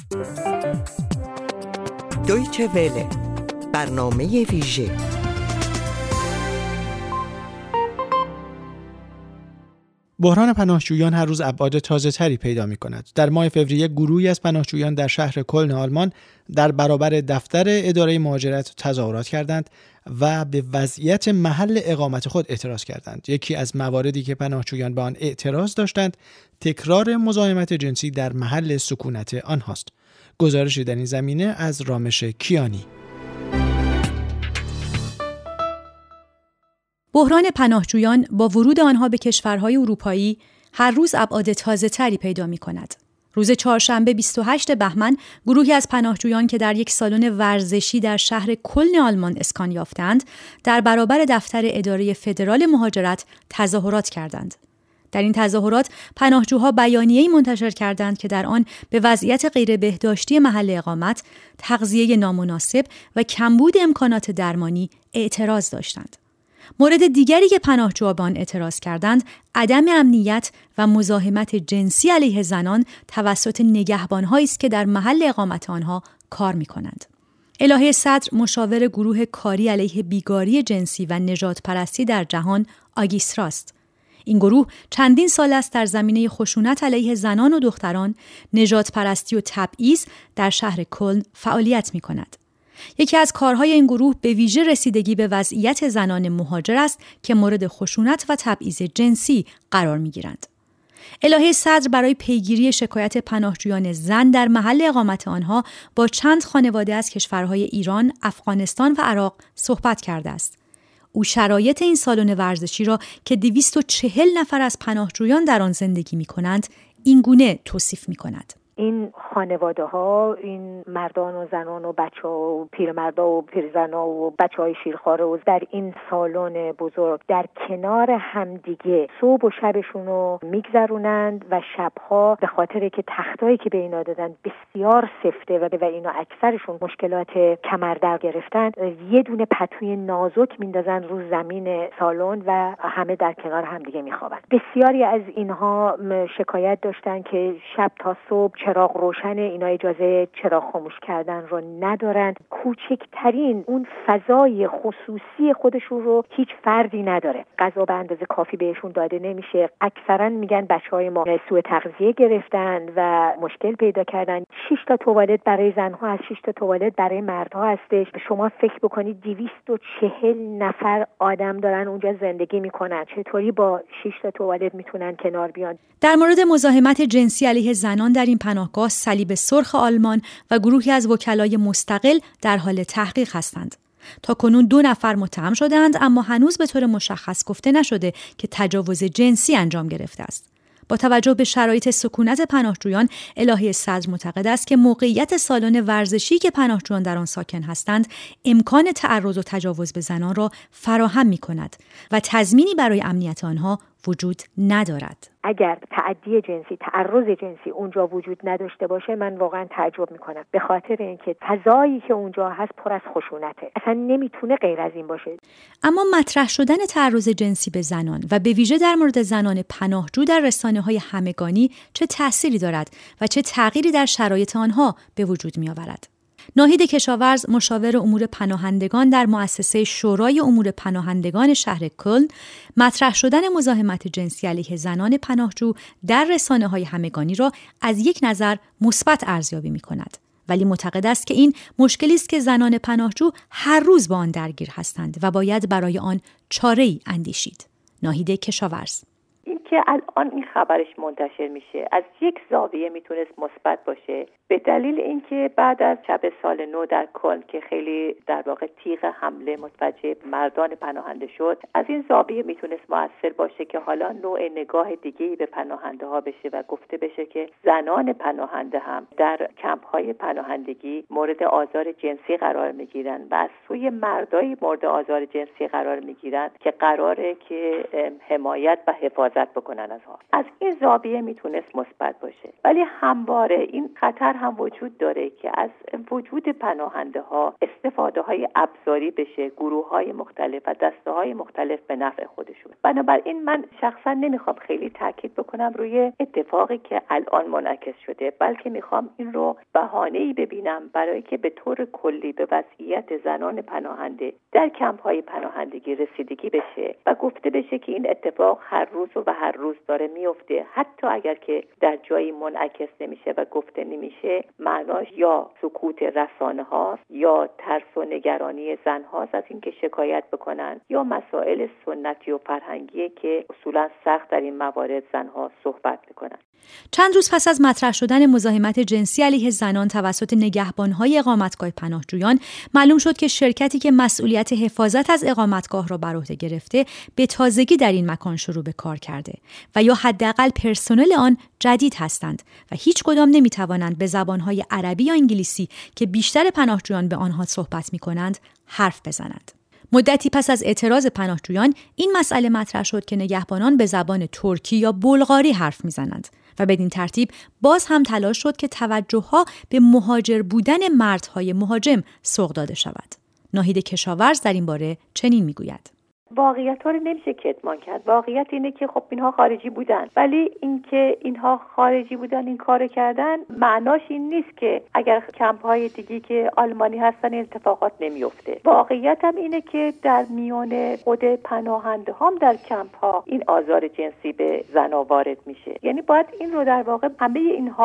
دویچه وله، برنامه ویژه. بحران پناهجویان هر روز ابعاد تازه‌تری پیدا می‌کند. در ماه فوریه گروهی از پناهجویان در شهر کلن آلمان در برابر دفتر اداره مهاجرت تظاهرات کردند و به وضعیت محل اقامت خود اعتراض کردند. یکی از مواردی که پناهجویان به آن اعتراض داشتند، تکرار مزاحمت جنسی در محل سکونت آنهاست. گزارشی در این زمینه از رامش کیانی. بحران پناهجویان با ورود آنها به کشورهای اروپایی هر روز ابعاد تازه‌تری پیدا می‌کند. روز چهارشنبه 28 بهمن گروهی از پناهجویان که در یک سالن ورزشی در شهر کلن آلمان اسکان یافتند، در برابر دفتر اداره فدرال مهاجرت تظاهرات کردند. در این تظاهرات پناهجوها بیانیه‌ای منتشر کردند که در آن به وضعیت غیر بهداشتی محل اقامت، تغذیه نامناسب و کمبود امکانات درمانی اعتراض داشتند. مورد دیگری که پناهجوها به آن اعتراض کردند، عدم امنیت و مزاحمت جنسی علیه زنان توسط نگهبان‌هایی است که در محل اقامت آنها کار می‌کنند. الهه صدر، مشاور گروه کاری علیه بیگاری جنسی و نژاد پرستی در جهان، آگیستراست. این گروه چندین سال است در زمینه خشونت علیه زنان و دختران، نژاد پرستی و تبعیض در شهر کلن فعالیت می‌کند. یکی از کارهای این گروه به ویژه رسیدگی به وضعیت زنان مهاجر است که مورد خشونت و تبعیض جنسی قرار می‌گیرند. الهه صدر برای پیگیری شکایت پناهجویان زن در محل اقامت آنها با چند خانواده از کشورهای ایران، افغانستان و عراق صحبت کرده است. او شرایط این سالن ورزشی را که 240 نفر از پناهجویان در آن زندگی می‌کنند، این گونه توصیف می‌کند. این خانواده ها، این مردان و زنان و بچه ها و پیرمردا و پیرزنا و بچه های شیرخواره و در این سالن بزرگ در کنار همدیگه صبح و شبشون رو میگذرونند و شبها به خاطر که تختایی که به اینا دادن بسیار سفته و اینا اکثرشون مشکلات کمر در گرفتن، یه دونه پتوی نازک میندازن رو زمین سالن و همه در کنار همدیگه میخوابن. بسیاری از اینها شکایت داشتن که شب تا صبح چراغ روشن، اینا اجازه چراغ خاموش کردن رو ندارن. کوچکترین اون فضای خصوصی خودشون رو هیچ فردی نداره. غذا به اندازه کافی بهشون داده نمیشه. اکثرا میگن بچهای ما سوء تغذیه گرفتن و مشکل پیدا کردن. 6 تا توالت برای زنها از 6 تا توالت برای مردها هستش. شما فکر بکنید 240 نفر آدم دارن اونجا زندگی میکنن. چطوری با 6 تا توالت میتونن کنار بیان؟ در مورد مزاحمت جنسی علیه زنان در این پناهگاه، صلیب سرخ آلمان و گروهی از وکلای مستقل در حال تحقیق هستند. تاکنون 2 نفر متهم شدند، اما هنوز به طور مشخص گفته نشده که تجاوز جنسی انجام گرفته است. با توجه به شرایط سکونت پناهجویان، الهه صدر معتقد است که موقعیت سالن ورزشی که پناهجویان در آن ساکن هستند، امکان تعرض و تجاوز به زنان را فراهم می‌کند و تضمینی برای امنیت آنها وجود ندارد. اگر تعدی جنسی، تعرض جنسی اونجا وجود نداشته باشه، من واقعا تعجب میکنم، به خاطر اینکه فضایی که اونجا هست پر از خشونته. اصلا نمیتونه غیر از این باشه. اما مطرح شدن تعرض جنسی به زنان و به ویژه در مورد زنان پناهجو در رسانه‌های همگانی چه تأثیری دارد و چه تغییری در شرایط آنها به وجود می‌آورد؟ ناهید کشاورز، مشاور امور پناهندگان در مؤسسه شورای امور پناهندگان شهر کلن، مطرح شدن مزاحمت جنسی علیه زنان پناهجو در رسانه‌های همگانی را از یک نظر مثبت ارزیابی می‌کند، ولی معتقد است که این مشکلی است که زنان پناهجو هر روز با آن درگیر هستند و باید برای آن چاره‌ای اندیشید. ناهید کشاورز: که الان این خبرش منتشر میشه از یک زاویه میتونست مثبت باشه، به دلیل اینکه بعد از شب سال نو در کلن که خیلی در واقع تیغ حمله متوجه مردان پناهنده شد، از این زاویه میتونست مؤثر باشه که حالا نوع نگاه دیگه‌ای به پناهنده ها بشه و گفته بشه که زنان پناهنده هم در کمپ های پناهندگی مورد آزار جنسی قرار میگیرن و از سوی مردای مورد آزار جنسی قرار میگیرن که قراره که حمایت و حفاظت بکنن. بکنن از این زاویه میتونست مثبت باشه. ولی همواره این خطر هم وجود داره که از وجود پناهنده ها استفاده های ابزاری بشه، گروه های مختلف و دسته های مختلف به نفع خودشون. بنابراین من شخصا نمیخوام خیلی تاکید بکنم روی اتفاقی که الان منعکس شده، بلکه میخوام این رو بهانه‌ای ببینم برای که به طور کلی به وضعیت زنان پناهنده در کمپ‌های پناهندگی رسیدگی بشه و گفته بشه که این اتفاق هر روز داره میفته، حتی اگر که در جایی منعکس نمیشه و گفته نمیشه، معناش یا سکوت رسانه هاست یا ترس و نگرانی زن هاست از اینکه شکایت بکنن، یا مسائل سنتی و فرهنگی که اصولا سخت در این موارد زن ها صحبت میکنن. چند روز پس از مطرح شدن مزاحمت جنسی علیه زنان توسط نگهبان‌های اقامتگاه پناهجویان، معلوم شد که شرکتی که مسئولیت حفاظت از اقامتگاه را بر عهده گرفته به تازگی در این مکان شروع به کار کرده و یا حداقل پرسنل آن جدید هستند و هیچ کدام نمی‌توانند به زبان‌های عربی یا انگلیسی که بیشتر پناهجویان به آنها صحبت می‌کنند حرف بزنند. مدتی پس از اعتراض پناهجویان این مسئله مطرح شد که نگهبانان به زبان ترکی یا بلغاری حرف می‌زنند و بدین ترتیب باز هم تلاش شد که توجه‌ها به مهاجر بودن مردهای مهاجم سوق داده شود. ناهید کشاورز در این باره چنین می‌گوید: واقعیت ها رو نمیشه کتمان کرد. واقعیت اینه که خب اینها خارجی بودن، ولی اینکه اینها خارجی بودن این کارو کردن معناش این نیست که اگر کمپ های دیگه که آلمانی هستن این اتفاقات نمیفته. واقعیت هم اینه که در میان خود پناهنده هم در کمپ ها این آزار جنسی به زنها وارد میشه. یعنی باید این رو در واقع همه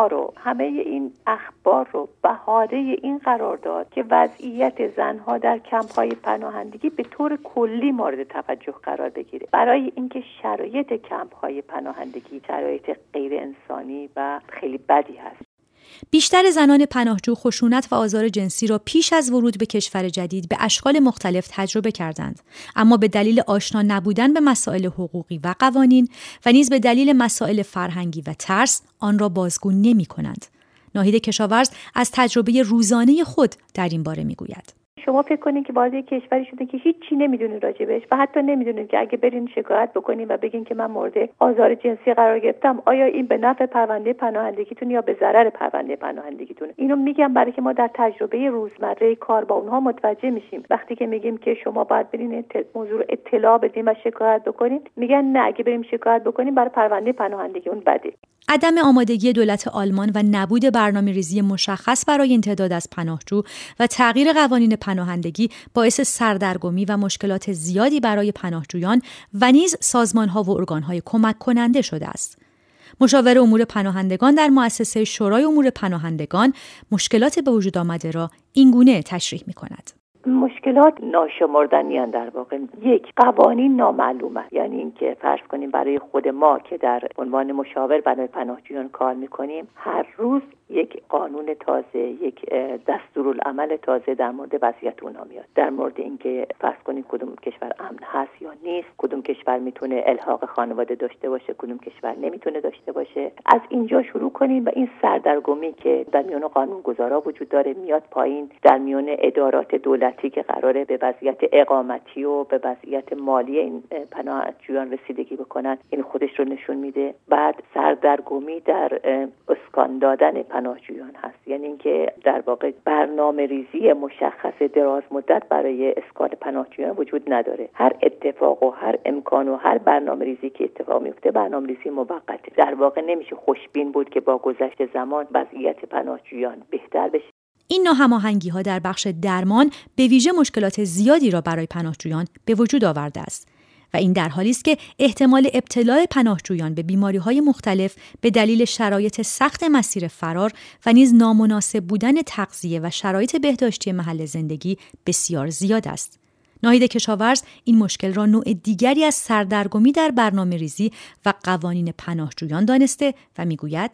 این اخبار رو بهانه این قرار داد که وضعیت زنها در کمپ های پناهندگی به طور کلی مورد توجه قرار بگیره، برای اینکه شرایط کمپ‌های پناهندگی شرایط غیر انسانی و خیلی بدی هست. بیشتر زنان پناهجو خشونت و آزار جنسی را پیش از ورود به کشور جدید به اشکال مختلف تجربه کردند، اما به دلیل آشنا نبودن به مسائل حقوقی و قوانین و نیز به دلیل مسائل فرهنگی و ترس آن را بازگو نمی‌کنند. ناهید کشاورز از تجربه روزانه خود در این باره می‌گوید: شما فکر کنین که وارد کشوری شدین که هیچی نمیدونین راجبش و حتی نمیدونین که اگه برین شکایت بکنین و بگین که من مورد آزار جنسی قرار گرفتم، آیا این به نفع پرونده پناهندگیتون یا به ضرر پرونده پناهندگیتون؟ اینو میگم برای که ما در تجربه روزمره کار با اونها متوجه میشیم. وقتی که میگیم که شما باید برین موضوع رو اطلاع بدین و شکایت بکنین، میگن نه، اگه بریم شکایت بکنیم برای پرونده پناهندگی اون بده. عدم آمادگی دولت آلمان و نبود برنامه‌ریزی مشخص برای این تعداد از پناهجو و تغییر قوانین پناهندگی باعث سردرگمی و مشکلات زیادی برای پناهجویان و نیز سازمان‌ها و ارگان‌های کمک کننده شده است. مشاور امور پناهندگان در مؤسسه شورای امور پناهندگان مشکلات به وجود آمده را اینگونه تشریح می‌کند: مشکلات ناشمردنی در واقع. یک، قوانین نامعلومه، یعنی اینکه فرض کنیم برای خود ما که در عنوان مشاور برای پناهجویان کار میکنیم، هر روز یک قانون تازه، یک دستورالعمل تازه در مورد وضعیت اونها میاد، در مورد اینکه فرض کنیم کدوم کشور امن هست یا نیست، کدوم کشور میتونه الحاق خانواده داشته باشه، کدوم کشور نمیتونه داشته باشه. از اینجا شروع کنیم و این سردرگمی که در میان قانونگذارا وجود داره میاد پایین، در میان ادارات دولتی که قراره به وضعیت اقامتی و به وضعیت مالی این پناهجویان رسیدگی بکنن، این خودش رو نشون میده. بعد سردرگمی در اسکان دادن پناهجویان هست، یعنی اینکه در واقع برنامه‌ریزی مشخص دراز مدت برای اسکان پناهجویان وجود نداره. هر اتفاق و هر امکان و هر برنامه‌ریزی که اتفاق میفته برنامه‌ریزی موقته. در واقع نمیشه خوشبین بود که با گذشت زمان وضعیت پناهجویان بهتر بشه. این ناهماهنگی‌ها در بخش درمان به ویژه مشکلات زیادی را برای پناهجویان به وجود آورده است و این در حالی است که احتمال ابتلا پناهجویان به بیماری‌های مختلف به دلیل شرایط سخت مسیر فرار و نیز نامناسب بودن تغذیه و شرایط بهداشتی محل زندگی بسیار زیاد است. ناهید کشاورز این مشکل را نوع دیگری از سردرگمی در برنامه‌ریزی و قوانین پناهجویان دانسته و می‌گوید: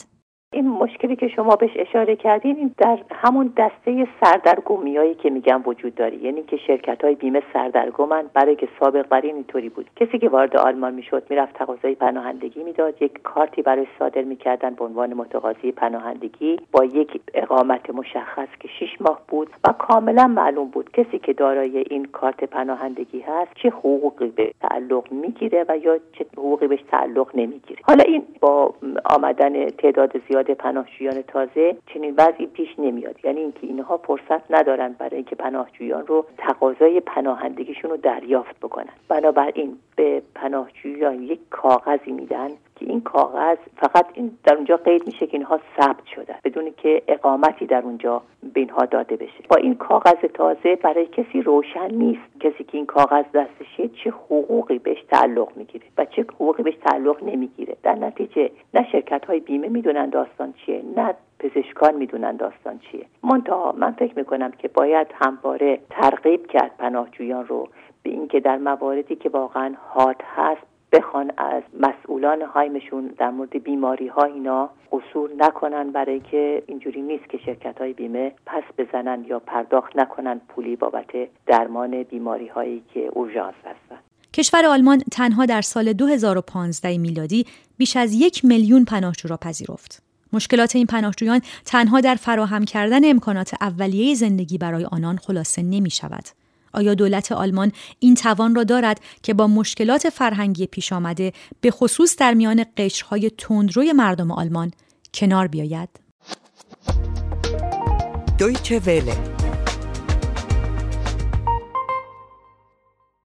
این مشکلی که شما بهش اشاره کردین این در همون دسته سردرگمیایی که میگم وجود داره، یعنی که شرکت‌های بیمه سردرگمن. برای که سابق بر اینطوری بود کسی که وارد آلمان میشد میرفت تقاضای پناهندگی میداد، یک کارتی برای صادر میکردن به عنوان متقاضی پناهندگی با یک اقامت مشخص که 6 ماه بود و کاملا معلوم بود کسی که دارای این کارت پناهندگی هست چه حقوقی به تعلق میگیره و یا چه حقوقی بهش تعلق نمیگیره. حالا این با آمدن تعداد زیاد پناهجویان تازه چنین وضعی پیش نمیاد، یعنی اینکه اینها فرصت ندارن برای اینکه پناهجویان رو تقاضای پناهندگیشون رو دریافت بکنن. بنابراین به پناهجویان یک کاغذی میدن که این کاغذ فقط این در اونجا قید میشه که اینها ثبت شده بدون که اقامتی در اونجا به اینها داده بشه. با این کاغذ تازه برای کسی روشن نیست کسی که این کاغذ دستشه چه حقوقی بهش تعلق میگیره و چه حقوقی بهش تعلق نمیگیره. در نتیجه نه شرکت‌های بیمه میدونن داستان چیه، نه پزشکان میدونن داستان چیه. منتها من فکر میکنم که باید همواره ترغیب کرد پناهجویان رو به اینکه در مواردی که واقعا حاد هست بخوان از مسئولان هایمشون در مورد بیماری ها اینا قصور نکنن، برای که اینجوری نیست که شرکت های بیمه پس بزنن یا پرداخت نکنن پولی بابت درمان بیماری هایی که اورژانس هستن. کشور آلمان تنها در سال 2015 میلادی بیش از 1 میلیون پناهجو را پذیرفت. مشکلات این پناهجویان تنها در فراهم کردن امکانات اولیه زندگی برای آنان خلاصه نمی شود. آیا دولت آلمان این توان را دارد که با مشکلات فرهنگی پیش آمده به خصوص در میان قشرهای تندروی مردم آلمان کنار بیاید؟ دویچه وله